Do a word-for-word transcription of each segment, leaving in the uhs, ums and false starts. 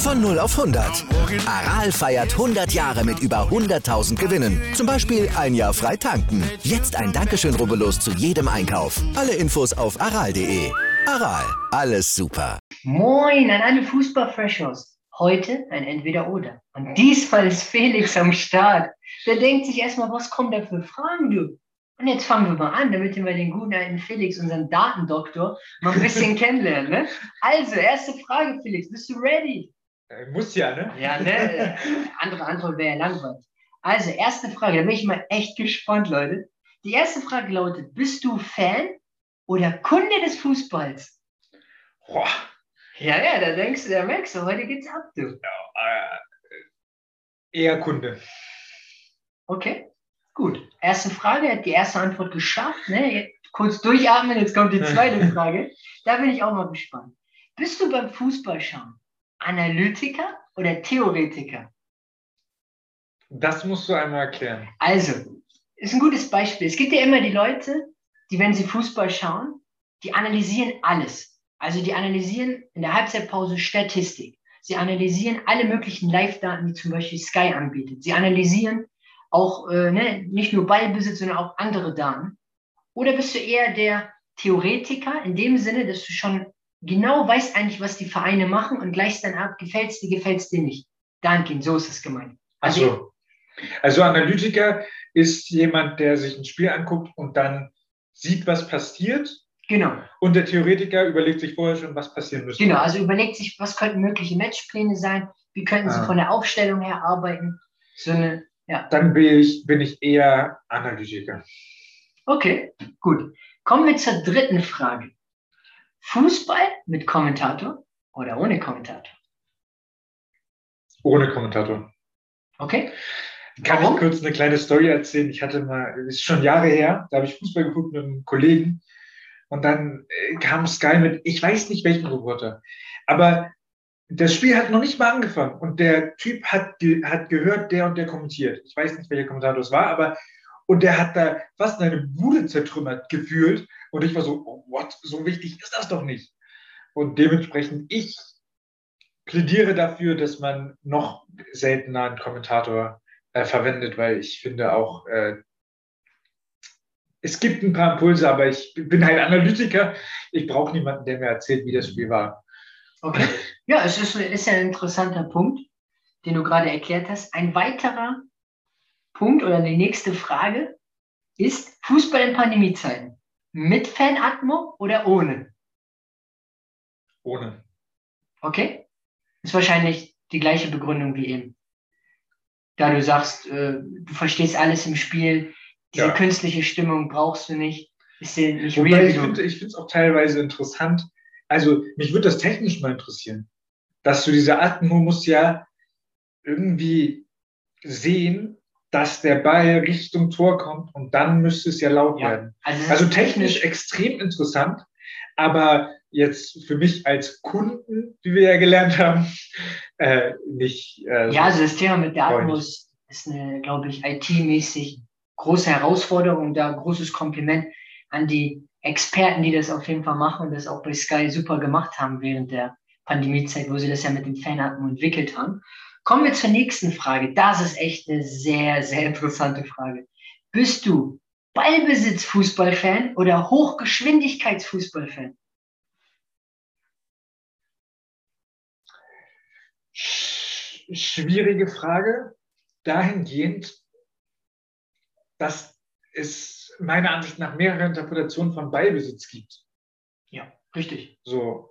Von null auf hundert. Aral feiert hundert Jahre mit über hunderttausend Gewinnen. Zum Beispiel ein Jahr frei tanken. Jetzt ein Dankeschön, rubbellos zu jedem Einkauf. Alle Infos auf aral punkt de. Aral, alles super. Moin an alle Fußball-Freshers. Heute ein Entweder-Oder. Und diesmal ist Felix am Start. Der denkt sich erstmal, was kommt da für Fragen, du? Und jetzt fangen wir mal an, damit wir den guten alten Felix, unseren Datendoktor, mal ein bisschen kennenlernen. Ne? Also, erste Frage, Felix. Bist du ready? Äh, muss ja, ne? Ja, ne? Andere Antwort wäre ja langweilig. Also, erste Frage. Da bin ich mal echt gespannt, Leute. Die erste Frage lautet, bist du Fan oder Kunde des Fußballs? Boah. Ja, ja, da denkst du, da merkst du, heute geht's ab, du. Ja, äh, eher Kunde. Okay, gut. Erste Frage, hat die erste Antwort geschafft. Ne? Jetzt kurz durchatmen, jetzt kommt die zweite Frage. Da bin ich auch mal gespannt. Bist du beim Fußballschauen Analytiker oder Theoretiker? Das musst du einmal erklären. Also, ist ein gutes Beispiel. Es gibt ja immer die Leute, die, wenn sie Fußball schauen, die analysieren alles. Also die analysieren in der Halbzeitpause Statistik. Sie analysieren alle möglichen Live-Daten, die zum Beispiel Sky anbietet. Sie analysieren auch äh, ne, nicht nur Ballbesitz, sondern auch andere Daten. Oder bist du eher der Theoretiker in dem Sinne, dass du schon genau weißt eigentlich, was die Vereine machen und gleichst dann ab, gefällt es dir, gefällt es dir nicht. Dahingehend, so ist es gemeint. Also, also, also Analytiker ist jemand, der sich ein Spiel anguckt und dann sieht, was passiert. Genau. Und der Theoretiker überlegt sich vorher schon, was passieren müsste. Genau, also überlegt sich, was könnten mögliche Matchpläne sein, wie könnten sie ah. von der Aufstellung her arbeiten. So eine, ja. Dann bin ich, bin ich eher Analytiker. Okay, gut. Kommen wir zur dritten Frage. Fußball mit Kommentator oder ohne Kommentator? Ohne Kommentator. Okay. Kann Warum? Ich kurz eine kleine Story erzählen? Ich hatte mal, das ist schon Jahre her, da habe ich Fußball geguckt mit einem Kollegen. Und dann äh, kam Sky mit, ich weiß nicht welchen Reporter, aber das Spiel hat noch nicht mal angefangen und der Typ hat, ge hat gehört, der und der kommentiert. Ich weiß nicht, welcher Kommentator es war, aber und der hat da fast eine Bude zertrümmert gefühlt und ich war so, oh, what, so wichtig ist das doch nicht. Und dementsprechend, ich plädiere dafür, dass man noch seltener einen Kommentator äh, verwendet, weil ich finde auch, äh, es gibt ein paar Impulse, aber ich bin halt Analytiker. Ich brauche niemanden, der mir erzählt, wie das Spiel war. Okay. Ja, es ist, ist ja ein interessanter Punkt, den du gerade erklärt hast. Ein weiterer Punkt oder die nächste Frage ist Fußball in Pandemiezeiten. Mit Fanatmo oder ohne? Ohne. Okay. Ist wahrscheinlich die gleiche Begründung wie eben. Da du sagst, äh, du verstehst alles im Spiel, diese ja. künstliche Stimmung brauchst du nicht. Ist dir nicht Wobei real. Ich finde es auch teilweise interessant. Also mich würde das technisch mal interessieren. Dass du diese Atmo musst ja irgendwie sehen, dass der Ball Richtung Tor kommt und dann müsste es ja laut ja. werden. Also, also technisch, technisch extrem interessant, aber jetzt für mich als Kunden, wie wir ja gelernt haben, äh, nicht. Äh, ja, also das Thema mit der Atmos ist eine, glaube ich, I T-mäßig große Herausforderung, da großes Kompliment an die Experten, die das auf jeden Fall machen und das auch bei Sky super gemacht haben während der Pandemiezeit, wo sie das ja mit dem Fanatmo entwickelt haben. Kommen wir zur nächsten Frage. Das ist echt eine sehr, sehr interessante Frage. Bist du Ballbesitz-Fußballfan oder Hochgeschwindigkeits-Fußballfan? Schwierige Frage. Dahingehend, dass es meiner Ansicht nach mehrere Interpretationen von Ballbesitz gibt. Ja, richtig. So.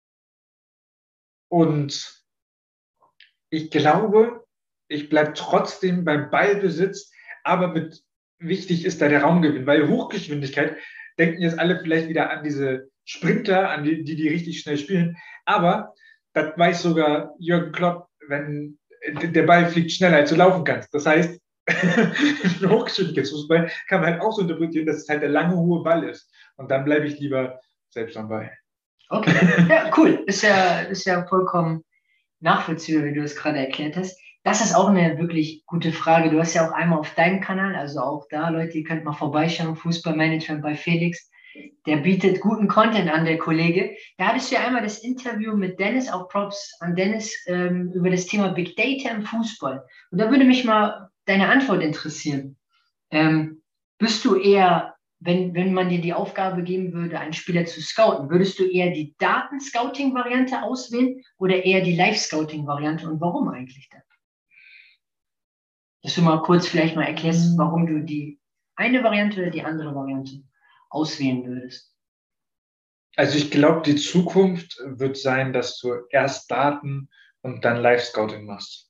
Und ich glaube, ich bleibe trotzdem beim Ballbesitz, aber mit wichtig ist da der Raumgewinn, weil Hochgeschwindigkeit denken jetzt alle vielleicht wieder an diese Sprinter, an die, die, die richtig schnell spielen. Aber das weiß sogar Jürgen Klopp, wenn der Ball fliegt schneller, als du laufen kannst. Das heißt, Hochgeschwindigkeitsfußball kann man halt auch so interpretieren, dass es halt der lange, hohe Ball ist. Und dann bleibe ich lieber selbst am Ball. Okay, ja, cool. Ist ja, ist ja vollkommen nachvollziehbar, wie du es gerade erklärt hast. Das ist auch eine wirklich gute Frage. Du hast ja auch einmal auf deinem Kanal, also auch da, Leute, ihr könnt mal vorbeischauen, Fußballmanagement bei Felix. der bietet guten Content an, der Kollege. Da hattest du ja einmal das Interview mit Dennis, auch Props an Dennis, ähm, über das Thema Big Data im Fußball. Und da würde mich mal deine Antwort interessieren. Ähm, bist du eher, wenn, wenn man dir die Aufgabe geben würde, einen Spieler zu scouten, würdest du eher die Daten-Scouting-Variante auswählen oder eher die Live-Scouting-Variante und warum eigentlich dann? Dass du mal kurz vielleicht mal erklärst, warum du die eine Variante oder die andere Variante auswählen würdest. Also ich glaube, die Zukunft wird sein, dass du erst Daten und dann Live-Scouting machst.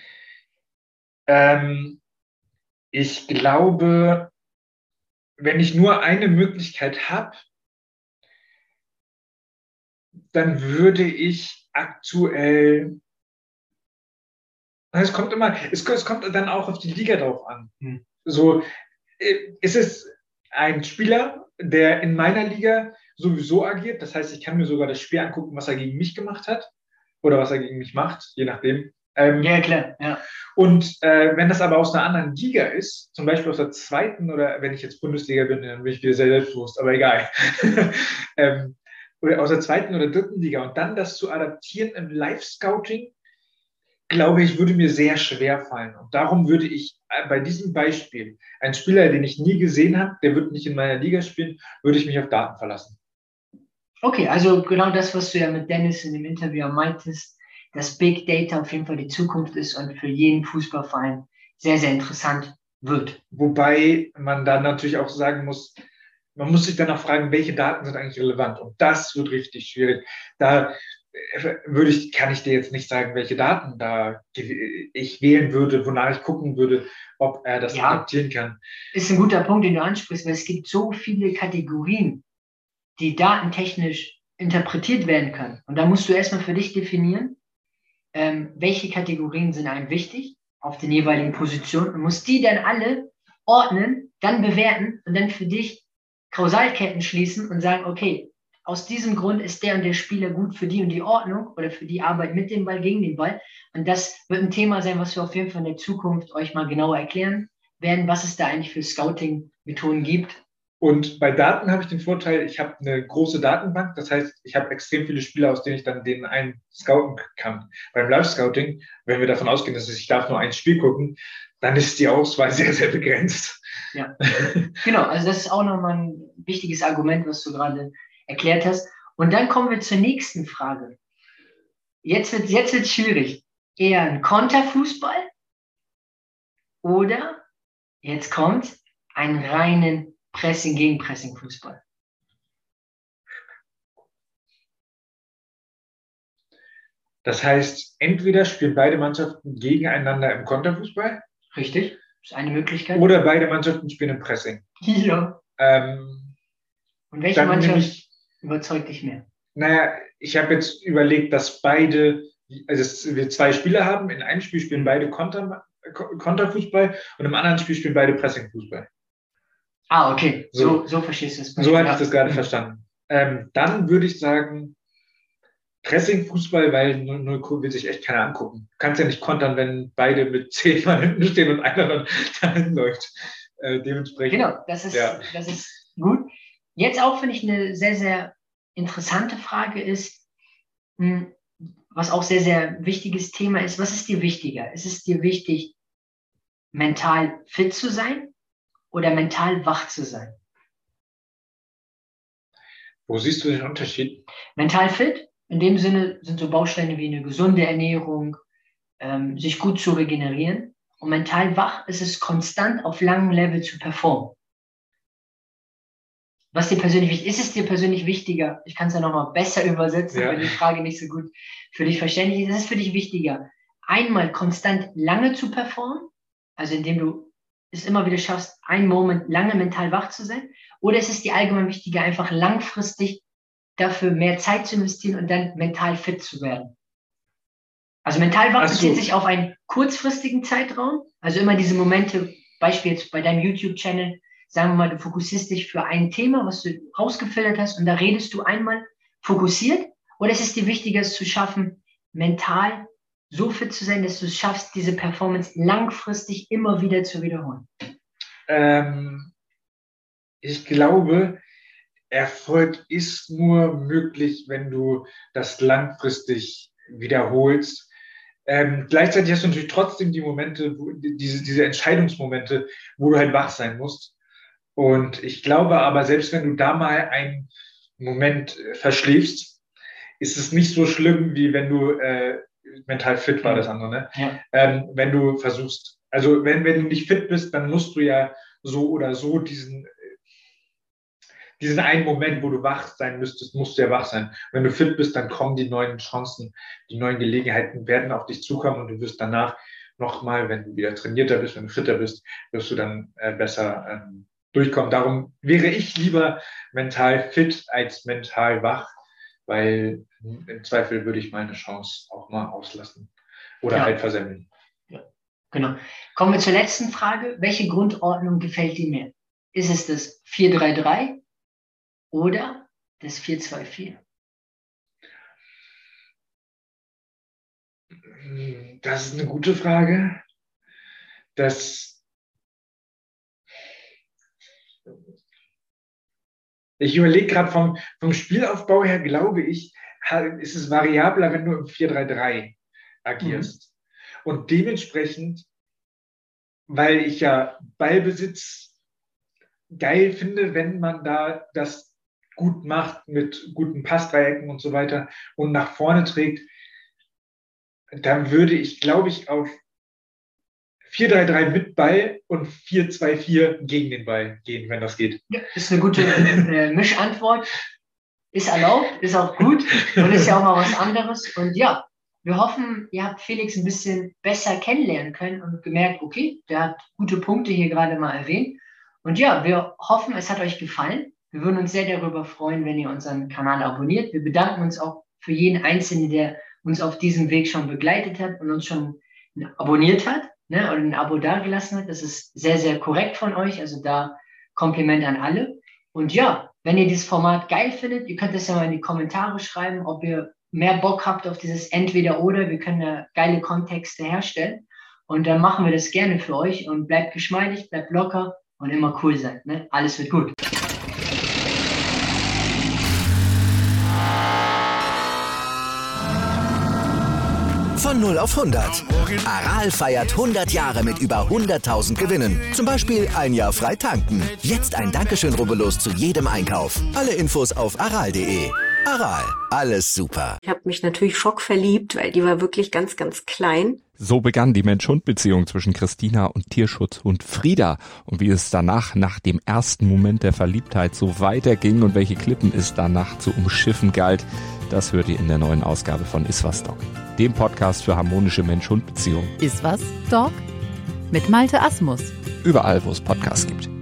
Ähm, ich glaube, wenn ich nur eine Möglichkeit habe, dann würde ich aktuell, es kommt immer, es, es kommt dann auch auf die Liga drauf an. Hm. So, ist es ein Spieler, der in meiner Liga sowieso agiert, das heißt, ich kann mir sogar das Spiel angucken, was er gegen mich gemacht hat oder was er gegen mich macht, je nachdem. Ähm, ja, klar. Ja. Und äh, wenn das aber aus einer anderen Liga ist, zum Beispiel aus der zweiten oder wenn ich jetzt Bundesliga bin, dann bin ich wieder sehr selbstbewusst, aber egal. ähm, oder aus der zweiten oder dritten Liga und dann das zu adaptieren im Live-Scouting, glaube ich, würde mir sehr schwer fallen. Und darum würde ich bei diesem Beispiel, einen Spieler, den ich nie gesehen habe, der wird nicht in meiner Liga spielen, würde ich mich auf Daten verlassen. Okay, also genau das, was du ja mit Dennis in dem Interview meintest, dass Big Data auf jeden Fall die Zukunft ist und für jeden Fußballverein sehr, sehr interessant wird. Wobei man dann natürlich auch sagen muss, man muss sich dann auch fragen, welche Daten sind eigentlich relevant? Und das wird richtig schwierig. Da würde ich, kann ich dir jetzt nicht sagen, welche Daten da ich wählen würde, wonach ich gucken würde, ob er das ja, adaptieren kann. Ist ein guter Punkt, den du ansprichst, weil es gibt so viele Kategorien, die datentechnisch interpretiert werden können. Und da musst du erstmal für dich definieren, ähm, welche Kategorien sind einem wichtig auf den jeweiligen Positionen und musst die dann alle ordnen, dann bewerten und dann für dich Kausalketten schließen und sagen, okay, aus diesem Grund ist der und der Spieler gut für die und die Ordnung oder für die Arbeit mit dem Ball, gegen den Ball. Und das wird ein Thema sein, was wir auf jeden Fall in der Zukunft euch mal genauer erklären werden, was es da eigentlich für Scouting-Methoden gibt. Und bei Daten habe ich den Vorteil, ich habe eine große Datenbank. Das heißt, ich habe extrem viele Spieler, aus denen ich dann den einen scouten kann. Beim Live-Scouting, wenn wir davon ausgehen, dass ich darf nur ein Spiel gucken, dann ist die Auswahl sehr, sehr begrenzt. Ja, genau. Also das ist auch nochmal ein wichtiges Argument, was du gerade erklärt hast. Und dann kommen wir zur nächsten Frage. Jetzt wird jetzt wird's schwierig. Eher ein Konterfußball oder jetzt kommt einen reinen Pressing gegen Pressing-Fußball. Das heißt, entweder spielen beide Mannschaften gegeneinander im Konterfußball. Richtig, das ist eine Möglichkeit. Oder beide Mannschaften spielen im Pressing. Ja. Ähm, Und welche Mannschaft ich, überzeugt dich mehr? Naja, ich habe jetzt überlegt, dass beide, also wir zwei Spieler haben, in einem Spiel spielen beide Konter, Konterfußball und im anderen Spiel spielen beide Pressingfußball. Ah, okay. So, so, so verstehst du es. So hatte ich das gerade mhm. verstanden. Ähm, dann würde ich sagen, Pressing-Fußball, weil null null will sich echt keiner angucken. Du kannst ja nicht kontern, wenn beide mit zehn Mann hinten stehen und einer dann dahin läuft. Äh, dementsprechend. Genau, das ist, ja. das ist gut. Jetzt auch, finde ich, eine sehr, sehr interessante Frage ist, was auch sehr, sehr wichtiges Thema ist, was ist dir wichtiger? Ist es dir wichtig, mental fit zu sein oder mental wach zu sein? Wo siehst du den Unterschied? Mental fit, in dem Sinne sind so Bausteine wie eine gesunde Ernährung, ähm, sich gut zu regenerieren. Und mental wach ist es, konstant auf langem Level zu performen. Was dir persönlich wichtig ist, ist es dir persönlich wichtiger, ich kann es ja nochmal besser übersetzen, ja. wenn die Frage nicht so gut für dich verständlich ist, ist es für dich wichtiger, einmal konstant lange zu performen, also indem du es immer wieder schaffst, einen Moment lange mental wach zu sein, oder ist es dir allgemein wichtiger, einfach langfristig dafür mehr Zeit zu investieren und dann mental fit zu werden? Also mental wach bezieht sich auf einen kurzfristigen Zeitraum, also immer diese Momente, Beispiel jetzt bei deinem YouTube-Channel, sagen wir mal, du fokussierst dich für ein Thema, was du rausgefiltert hast und da redest du einmal fokussiert, oder ist es dir wichtiger, es zu schaffen, mental so fit zu sein, dass du es schaffst, diese Performance langfristig immer wieder zu wiederholen? Ähm, ich glaube, Erfolg ist nur möglich, wenn du das langfristig wiederholst. Ähm, gleichzeitig hast du natürlich trotzdem die Momente, wo, diese, diese Entscheidungsmomente, wo du halt wach sein musst. Und ich glaube aber, selbst wenn du da mal einen Moment äh, verschläfst, ist es nicht so schlimm, wie wenn du äh, mental fit war, das andere, ne? Ja. Ähm, wenn du versuchst, also wenn, wenn du nicht fit bist, dann musst du ja so oder so diesen diesen einen Moment, wo du wach sein müsstest, musst du ja wach sein. Wenn du fit bist, dann kommen die neuen Chancen, die neuen Gelegenheiten werden auf dich zukommen und du wirst danach nochmal, wenn du wieder trainierter bist, wenn du fitter bist, wirst du dann äh, besser ähm, durchkommen. Darum wäre ich lieber mental fit als mental wach, weil im Zweifel würde ich meine Chance auch mal auslassen oder Ja. halt versemmeln. Ja, genau. Kommen wir zur letzten Frage. Welche Grundordnung gefällt dir mehr? Ist es das vier drei drei oder das vier zwei vier? Das ist eine gute Frage. Das ich überlege gerade vom, vom Spielaufbau her, glaube ich, ist es variabler, wenn du im vier drei drei agierst. Mhm. Und dementsprechend, weil ich ja Ballbesitz geil finde, wenn man da das gut macht mit guten Passdreiecken und so weiter und nach vorne trägt, dann würde ich, glaube ich, auf vier drei drei mit Ball und vier zwei vier gegen den Ball gehen, wenn das geht. Ja, ist eine gute äh, Mischantwort. Ist erlaubt, ist auch gut und ist ja auch mal was anderes. Und ja, wir hoffen, ihr habt Felix ein bisschen besser kennenlernen können und gemerkt, okay, der hat gute Punkte hier gerade mal erwähnt. Und ja, wir hoffen, es hat euch gefallen. Wir würden uns sehr darüber freuen, wenn ihr unseren Kanal abonniert. Wir bedanken uns auch für jeden Einzelnen, der uns auf diesem Weg schon begleitet hat und uns schon abonniert hat, ne, oder ein Abo dagelassen hat. Das ist sehr, sehr korrekt von euch. Also da Kompliment an alle. Und ja, wenn ihr dieses Format geil findet, ihr könnt das ja mal in die Kommentare schreiben, ob ihr mehr Bock habt auf dieses Entweder-Oder. Wir können da geile Kontexte herstellen. Und dann machen wir das gerne für euch. Und bleibt geschmeidig, bleibt locker und immer cool sein. Ne? Alles wird gut. Von null auf hundert. Aral feiert hundert Jahre mit über hunderttausend Gewinnen. Zum Beispiel ein Jahr frei tanken. Jetzt ein Dankeschön, rubbellos zu jedem Einkauf. Alle Infos auf aral punkt de. Aral, alles super. Ich habe mich natürlich schockverliebt, weil die war wirklich ganz, ganz klein. So begann die Mensch-Hund-Beziehung zwischen Christina und Tierschutzhund Frieda. Und wie es danach, nach dem ersten Moment der Verliebtheit, so weiterging und welche Klippen es danach zu umschiffen galt, das hört ihr in der neuen Ausgabe von Iswas Dog, dem Podcast für harmonische Mensch-Hund-Beziehungen. Iswas Dog mit Malte Asmus. Überall, wo es Podcasts gibt.